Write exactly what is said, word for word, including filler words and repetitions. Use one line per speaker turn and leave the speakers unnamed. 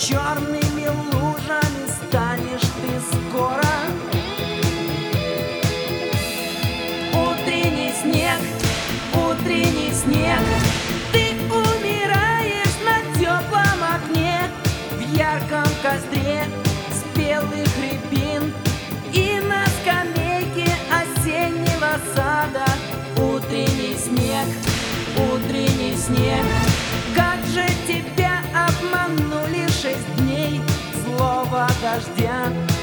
черными лужами станешь ты скоро. Утренний снег, утренний снег, ты умираешь на теплом окне, в ярком костре спелых рябин и на скамейке осеннего сада. Утренний снег, утренний снег, как же тебя обманули шесть дней злого дождя.